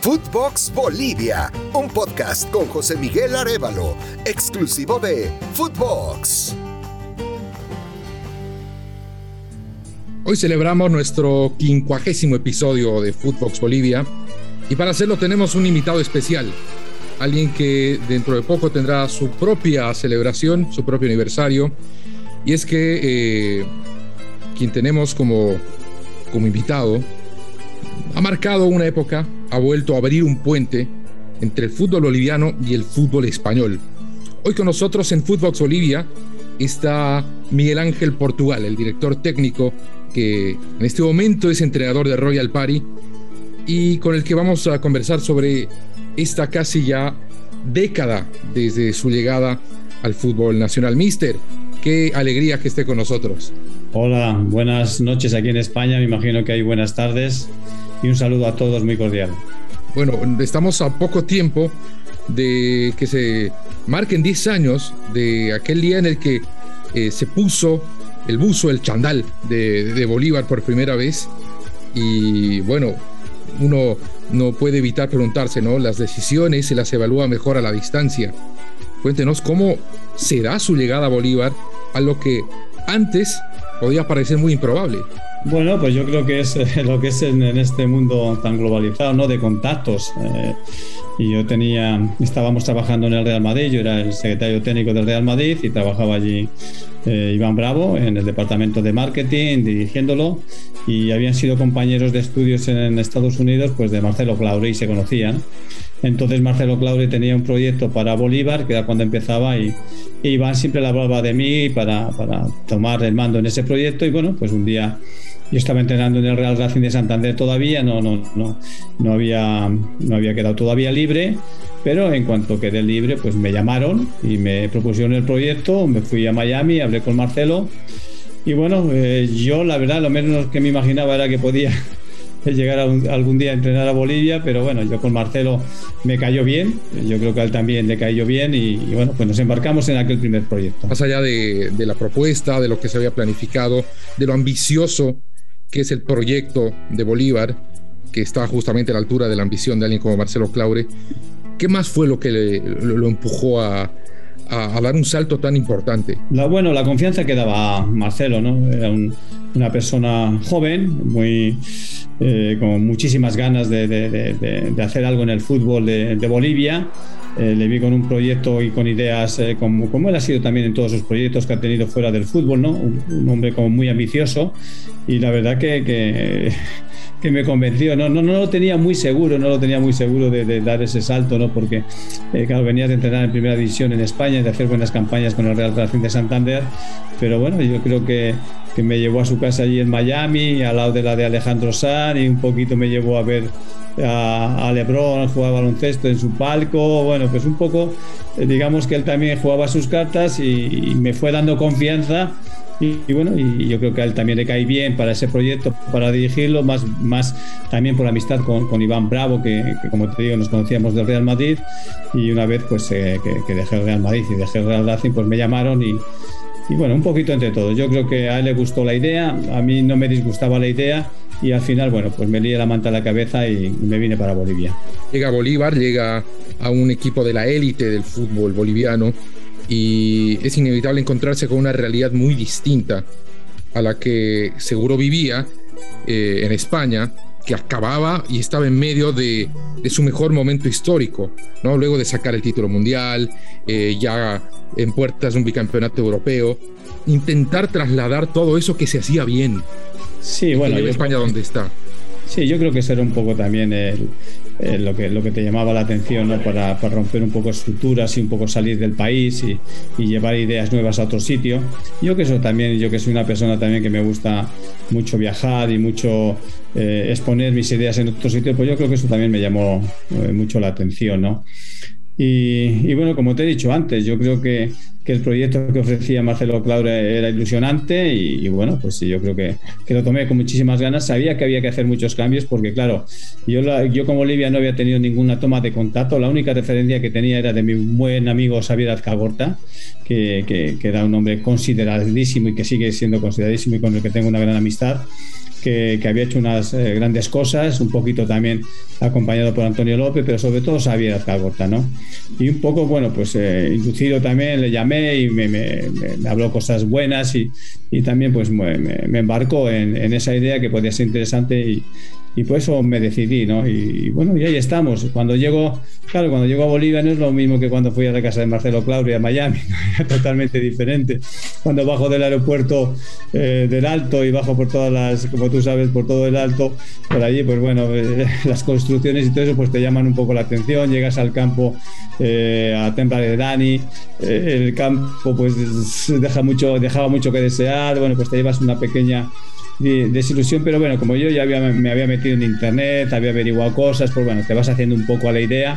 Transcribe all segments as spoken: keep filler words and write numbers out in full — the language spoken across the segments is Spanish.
Footbox Bolivia, un podcast con José Miguel Arévalo, exclusivo de Footbox. Hoy celebramos nuestro quincuagésimo episodio de Footbox Bolivia y para hacerlo tenemos un invitado especial, alguien que dentro de poco tendrá su propia celebración, su propio aniversario, y es que eh, quien tenemos como, como invitado ha marcado una época, ha vuelto a abrir un puente entre el fútbol boliviano y el fútbol español. Hoy con nosotros en Footbox Bolivia está Miguel Ángel Portugal, el director técnico que en este momento es entrenador de Royal Party y con el que vamos a conversar sobre esta casi ya década desde su llegada al fútbol nacional. Mister, qué alegría que esté con nosotros. Hola, buenas noches aquí en España, me imagino que hay buenas tardes y un saludo a todos muy cordial. Bueno, estamos a poco tiempo de que se marquen diez años de aquel día en el que eh, se puso el buzo, el chandal de, de Bolívar por primera vez y bueno, uno no puede evitar preguntarse, ¿no? Las decisiones se las evalúa mejor a la distancia. Cuéntenos cómo se da su llegada a Bolívar, a lo que antes podía parecer muy improbable. Bueno, pues yo creo que es eh, lo que es en, en este mundo tan globalizado, ¿no? De contactos. Eh, y yo tenía, estábamos trabajando en el Real Madrid, yo era el secretario técnico del Real Madrid y trabajaba allí eh, Iván Bravo en el departamento de marketing, dirigiéndolo, y habían sido compañeros de estudios en, en Estados Unidos, pues de Marcelo Claure, y se conocían. Entonces Marcelo Claure tenía un proyecto para Bolívar, que era cuando empezaba, y, y Iván siempre le hablaba de mí para, para tomar el mando en ese proyecto. Y bueno, pues un día yo estaba entrenando en el Real Racing de Santander todavía, no, no, no, no, había, no había quedado todavía libre, pero en cuanto quedé libre, pues me llamaron y me propusieron el proyecto, me fui a Miami, hablé con Marcelo, y bueno, eh, yo la verdad lo menos que me imaginaba era que podía llegar a un, algún día a entrenar a Bolivia, pero bueno, yo con Marcelo me cayó bien, yo creo que a él también le cayó bien y, y bueno, pues nos embarcamos en aquel primer proyecto. Más allá de, de la propuesta, de lo que se había planificado, de lo ambicioso que es el proyecto de Bolívar, que está justamente a la altura de la ambición de alguien como Marcelo Claure, ¿qué más fue lo que le, lo, lo empujó a, a, a dar un salto tan importante? La, bueno, la confianza que daba Marcelo, ¿no? Era un, una persona joven, muy... Eh, con muchísimas ganas de, de, de, de hacer algo en el fútbol de, de Bolivia. Eh, le vi con un proyecto y con ideas eh, como, como él ha sido también en todos sus proyectos que ha tenido fuera del fútbol, ¿no? Un, un hombre como muy ambicioso y la verdad que, que, que me convenció. No, no, no lo tenía muy seguro, no lo tenía muy seguro de, de dar ese salto, ¿no? Porque eh, claro, venías de entrenar en primera división en España y de hacer buenas campañas con el Real Racing de Santander, pero bueno, yo creo que que me llevó a su casa allí en Miami, al lado de la de Alejandro Sanz, y un poquito me llevó a ver a, a LeBron jugar baloncesto en su palco. Bueno, pues un poco, eh, digamos que él también jugaba sus cartas y, y me fue dando confianza. Y, y bueno, y yo creo que a él también le cae bien para ese proyecto, para dirigirlo, más, más también por amistad con, con Iván Bravo, que, que como te digo, nos conocíamos del Real Madrid, y una vez pues eh, que, que dejé el Real Madrid y dejé el Real Racing, pues me llamaron y Y bueno, un poquito entre todos. Yo creo que a él le gustó la idea, a mí no me disgustaba la idea y al final, bueno, pues me lié la manta a la cabeza y me vine para Bolivia. Llega a Bolívar, llega a un equipo de la élite del fútbol boliviano y es inevitable encontrarse con una realidad muy distinta a la que seguro vivía eh, en España, que acababa y estaba en medio de, de su mejor momento histórico, ¿no? Luego de sacar el título mundial, eh, ya en puertas de un bicampeonato europeo, intentar trasladar todo eso que se hacía bien. Sí, bueno, yo, España donde está. Sí, yo creo que eso era un poco también el, el, lo, que, lo que te llamaba la atención, ¿no? Para, para romper un poco estructuras y un poco salir del país y, y llevar ideas nuevas a otro sitio. Yo que eso también, yo que soy una persona también que me gusta mucho viajar y mucho eh, exponer mis ideas en otro sitio, pues yo creo que eso también me llamó eh, mucho la atención, ¿no? Y, y bueno, como te he dicho antes, yo creo que, que el proyecto que ofrecía Marcelo Claure era ilusionante y, y bueno, pues sí, yo creo que, que lo tomé con muchísimas ganas. Sabía que había que hacer muchos cambios porque, claro, yo, la, yo con Bolivia no había tenido ninguna toma de contacto. La única referencia que tenía era de mi buen amigo Xavier Azcagorta, que, que, que era un hombre consideradísimo y que sigue siendo consideradísimo y con el que tengo una gran amistad. Que, que había hecho unas eh, grandes cosas, un poquito también acompañado por Antonio López, pero sobre todo Xavier Azcagorta, ¿no? Y un poco, bueno, pues eh, inducido también, le llamé y me, me, me habló cosas buenas y, y también pues me, me embarcó en, en esa idea que podía ser interesante y, y por eso me decidí, ¿no? Y, y bueno, y ahí estamos. Cuando llego, claro, cuando llego a Bolivia no es lo mismo que cuando fui a la casa de Marcelo Claure a Miami, ¿no? Era totalmente diferente. Cuando bajo del aeropuerto eh, del Alto y bajo por todas las, como tú sabes, por todo el Alto, por allí, pues bueno, eh, las construcciones y todo eso pues te llaman un poco la atención. Llegas al campo, eh, a Templa de Dani, eh, el campo pues deja mucho, dejaba mucho que desear. Bueno, pues te llevas una pequeña desilusión, pero bueno, como yo ya había, me había metido en internet, había averiguado cosas, pues bueno, te vas haciendo un poco a la idea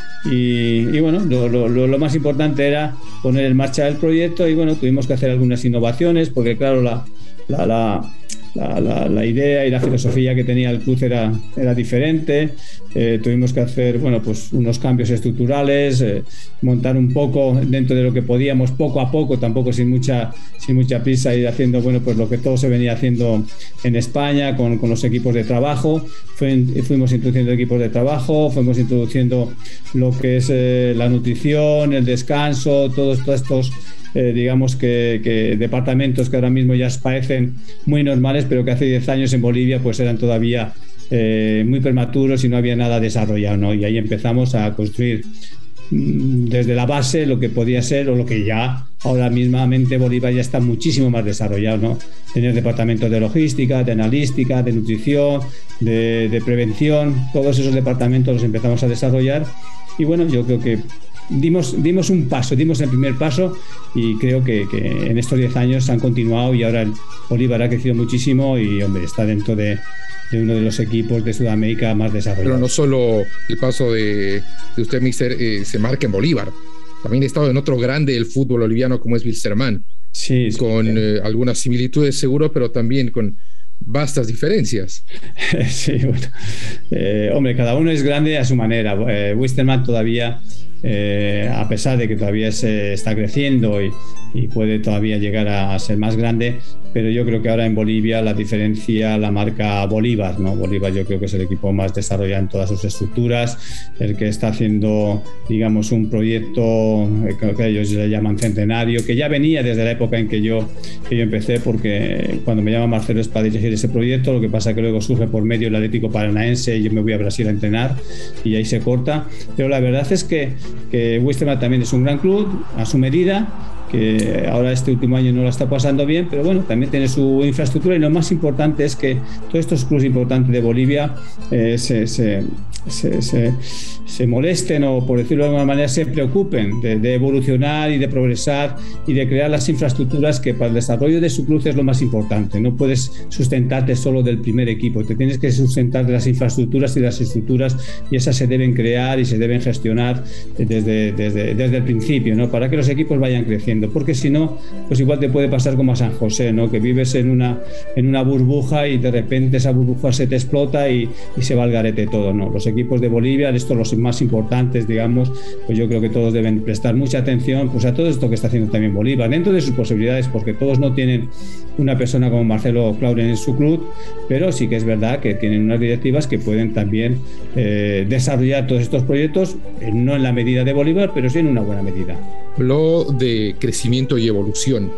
y, y bueno, lo, lo, lo más importante era poner en marcha el proyecto y bueno, tuvimos que hacer algunas innovaciones porque claro, la, la, la La, la, la idea y la filosofía que tenía el club era, era diferente. Eh, tuvimos que hacer bueno, pues unos cambios estructurales, eh, montar un poco dentro de lo que podíamos, poco a poco, tampoco sin mucha, sin mucha prisa, ir haciendo bueno, pues lo que todo se venía haciendo en España con, con los equipos de trabajo. Fue, fuimos introduciendo equipos de trabajo, fuimos introduciendo lo que es eh, la nutrición, el descanso, todos, todos estos Eh, digamos que, que departamentos que ahora mismo ya parecen muy normales, pero que hace diez años en Bolivia pues eran todavía eh, muy prematuros y no había nada desarrollado, ¿no? Y ahí empezamos a construir mmm, desde la base lo que podía ser o lo que ya ahora mismamente Bolivia ya está muchísimo más desarrollado, ¿no? Tener departamentos de logística, de analística, de nutrición, de, de prevención, todos esos departamentos los empezamos a desarrollar y bueno, yo creo que Dimos, dimos un paso, dimos el primer paso y creo que, que en estos diez años han continuado y ahora el Bolívar ha crecido muchísimo y hombre, está dentro de, de uno de los equipos de Sudamérica más desarrollados. Pero no solo el paso de, de usted, mister, eh, se marca en Bolívar, también ha estado en otro grande del fútbol boliviano como es Wilstermann, sí, sí, con sí. Eh, algunas similitudes seguro, pero también con vastas diferencias. Sí, bueno, eh, hombre, cada uno es grande a su manera. Eh, Wilstermann todavía Eh, a pesar de que todavía se está creciendo y, y puede todavía llegar a ser más grande, pero yo creo que ahora en Bolivia la diferencia la marca Bolívar, ¿no? Bolívar yo creo que es el equipo más desarrollado en todas sus estructuras, el que está haciendo, digamos, un proyecto que ellos le llaman centenario, que ya venía desde la época en que yo, que yo empecé, porque cuando me llama Marcelo es para dirigir ese proyecto, lo que pasa que luego surge por medio el Atlético Paranaense y yo me voy a Brasil a entrenar y ahí se corta, pero la verdad es que que Wilstermann también es un gran club a su medida, que ahora este último año no la está pasando bien, pero bueno, también tiene su infraestructura y lo más importante es que todos estos clubes importantes de Bolivia eh, se, se, se, se, se molesten o, por decirlo de alguna manera, se preocupen de, de evolucionar y de progresar y de crear las infraestructuras que para el desarrollo de su club es lo más importante. No puedes sustentarte solo del primer equipo, te tienes que sustentar de las infraestructuras y las estructuras y esas se deben crear y se deben gestionar desde, desde, desde el principio, ¿no? Para que los equipos vayan creciendo. Porque si no, pues igual te puede pasar como a San José, ¿no? Que vives en una, en una burbuja y de repente esa burbuja se te explota y, y se va al garete todo, ¿no? Los equipos de Bolivia, estos los más importantes, digamos, pues yo creo que todos deben prestar mucha atención pues a todo esto que está haciendo también Bolívar, dentro de sus posibilidades, porque todos no tienen una persona como Marcelo Claure en su club, pero sí que es verdad que tienen unas directivas que pueden también eh, desarrollar todos estos proyectos, eh, no en la medida de Bolívar, pero sí en una buena medida. Habló de crecimiento y evolución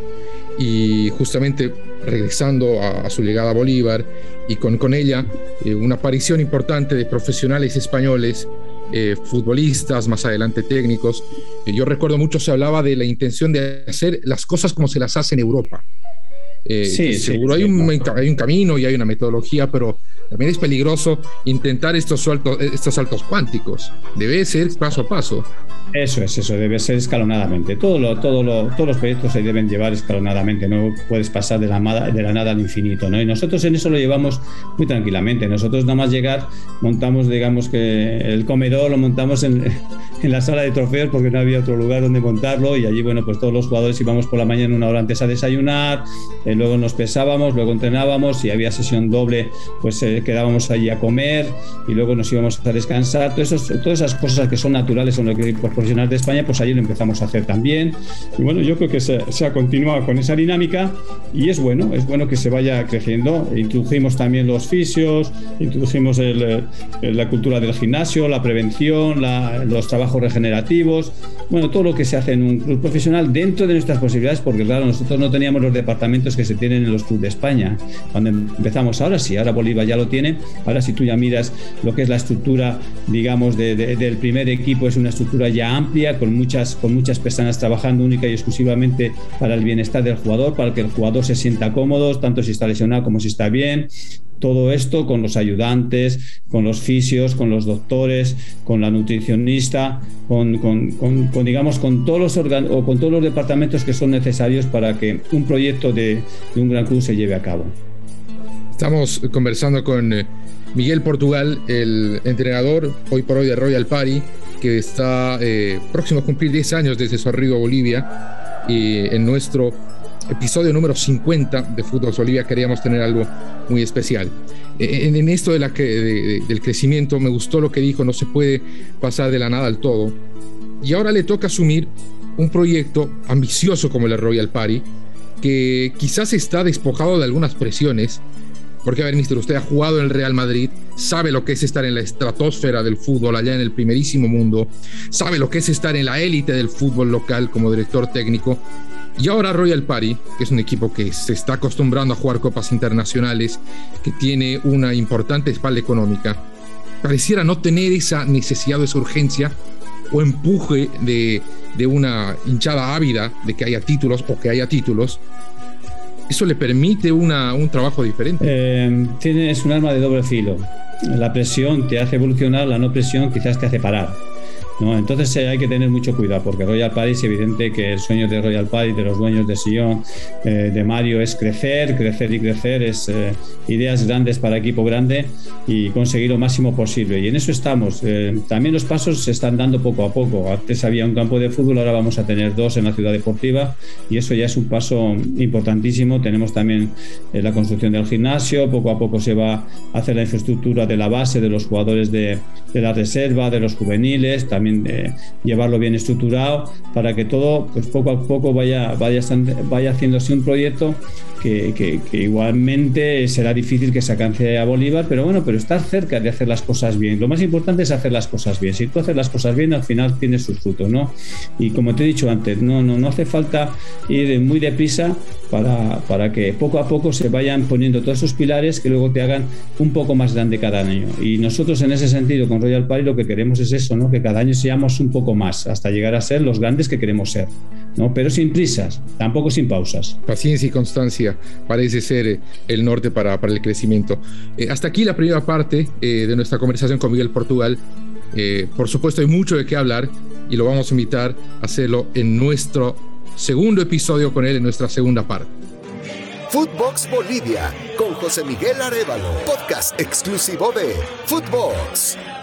y justamente regresando a, a su llegada a Bolívar y con, con ella eh, una aparición importante de profesionales españoles, eh, futbolistas, más adelante técnicos. Eh, yo recuerdo mucho se hablaba de la intención de hacer las cosas como se las hace en Europa. Eh, sí, seguro sí, hay, sí, un, no. hay un camino y hay una metodología, pero también es peligroso intentar estos saltos, estos saltos cuánticos. Debe ser paso a paso. Eso es, eso debe ser escalonadamente. Todo lo, todo lo, todos los proyectos se deben llevar escalonadamente, no puedes pasar de la, de la nada al infinito, ¿no? Y nosotros en eso lo llevamos muy tranquilamente. Nosotros nada más llegar montamos, digamos que el comedor lo montamos en, en la sala de trofeos porque no había otro lugar donde montarlo, y allí, bueno, pues todos los jugadores íbamos por la mañana una hora antes a desayunar, eh, luego nos pesábamos, luego entrenábamos, si había sesión doble pues eh, quedábamos allí a comer y luego nos íbamos a descansar. Todo eso, todas esas cosas que son naturales en los equipos profesionales de España, pues allí lo empezamos a hacer también. Y bueno, yo creo que se, se ha continuado con esa dinámica y es bueno, es bueno que se vaya creciendo. Introdujimos también los fisios, introdujimos el, el, la cultura del gimnasio, la prevención, la, los trabajos regenerativos, bueno, todo lo que se hace en un club profesional dentro de nuestras posibilidades, porque claro, nosotros no teníamos los departamentos que se tienen en los clubes de España cuando empezamos. Ahora sí, ahora Bolívar ya lo tiene. Ahora si tú ya miras lo que es la estructura, digamos, de, de, del primer equipo, es una estructura ya amplia, con muchas, con muchas personas trabajando única y exclusivamente para el bienestar del jugador, para que el jugador se sienta cómodo, tanto si está lesionado como si está bien. Todo esto con los ayudantes, con los fisios, con los doctores, con la nutricionista, con, con, con, con digamos, con todos los organ- o con todos los departamentos que son necesarios para que un proyecto de, de un gran club se lleve a cabo. Estamos conversando con Miguel Portugal, el entrenador hoy por hoy de Royal Party, que está eh, próximo a cumplir diez años desde su arribo a Bolivia. Y en nuestro episodio número cincuenta de Fútbol Bolivia queríamos tener algo muy especial. En, en esto de la, de, de, del crecimiento, me gustó lo que dijo, no se puede pasar de la nada al todo. Y ahora le toca asumir un proyecto ambicioso como el de Royal Party, que quizás está despojado de algunas presiones. Porque, a ver, mister, usted ha jugado en el Real Madrid, sabe lo que es estar en la estratosfera del fútbol, allá en el primerísimo mundo, sabe lo que es estar en la élite del fútbol local como director técnico. Y ahora Royal Party, que es un equipo que se está acostumbrando a jugar copas internacionales, que tiene una importante espalda económica, pareciera no tener esa necesidad o esa urgencia o empuje de, de una hinchada ávida de que haya títulos o que haya títulos. ¿Eso le permite una, un trabajo diferente? Eh, tienes un arma de doble filo. La presión te hace evolucionar, la no presión quizás te hace parar, ¿no? Entonces eh, hay que tener mucho cuidado, porque Royal Party es evidente que el sueño de Royal Party, de los dueños de Sion, eh, de Mario, es crecer, crecer y crecer, es eh, ideas grandes para equipo grande y conseguir lo máximo posible. Y en eso estamos. Eh, también los pasos se están dando poco a poco. Antes había un campo de fútbol, ahora vamos a tener dos en la ciudad deportiva y eso ya es un paso importantísimo. Tenemos también eh, la construcción del gimnasio, poco a poco se va a hacer la infraestructura de la base, de los jugadores de, de la reserva, de los juveniles, también de llevarlo bien estructurado para que todo, pues poco a poco vaya, vaya, vaya haciéndose un proyecto que, que, que igualmente será difícil que se alcance a Bolívar, pero bueno, pero estar cerca de hacer las cosas bien. Lo más importante es hacer las cosas bien. Si tú haces las cosas bien, al final tienes sus frutos, ¿no? Y como te he dicho antes, no, no, no hace falta ir muy deprisa para, para que poco a poco se vayan poniendo todos esos pilares que luego te hagan un poco más grande cada año. Y nosotros en ese sentido con Royal Party lo que queremos es eso, ¿no? Que cada año seamos un poco más hasta llegar a ser los grandes que queremos ser, ¿no? Pero sin prisas, tampoco sin pausas. Paciencia y constancia parece ser el norte para, para el crecimiento. Eh, hasta aquí la primera parte eh, de nuestra conversación con Miguel Portugal. Eh, por supuesto hay mucho de qué hablar y lo vamos a invitar a hacerlo en nuestro segundo episodio con él, en nuestra segunda parte. Footbox Bolivia con José Miguel Arévalo, podcast exclusivo de Footbox.